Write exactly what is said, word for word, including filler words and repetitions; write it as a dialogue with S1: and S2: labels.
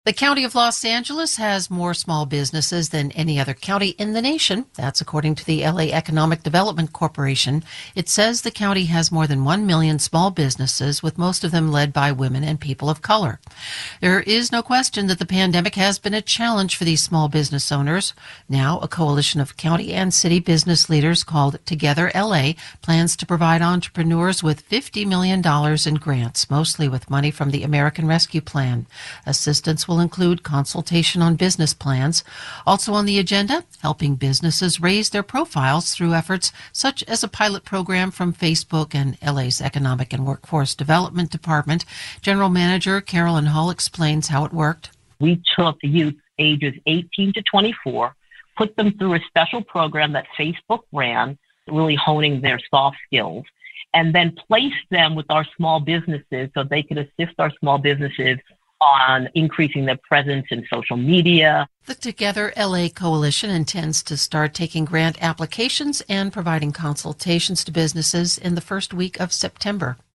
S1: The County of Los Angeles has more small businesses than any other county in the nation. That's according to the L A Economic Development Corporation. It says the county has more than one million small businesses, with most of them led by women and people of color. There is no question that the pandemic has been a challenge for these small business owners. Now, a coalition of county and city business leaders called Together L A plans to provide entrepreneurs with fifty million dollars in grants, mostly with money from the American Rescue Plan. Assistance will include consultation on business plans. Also on the agenda, helping businesses raise their profiles through efforts such as a pilot program from Facebook and L A's Economic and Workforce Development Department. General Manager Carolyn Hull explains how it worked.
S2: We took youth ages eighteen to twenty-four, put them through a special program that Facebook ran, really honing their soft skills, and then placed them with our small businesses so they could assist our small businesses on increasing their presence in social media.
S1: The Together L A Coalition intends to start taking grant applications and providing consultations to businesses in the first week of September.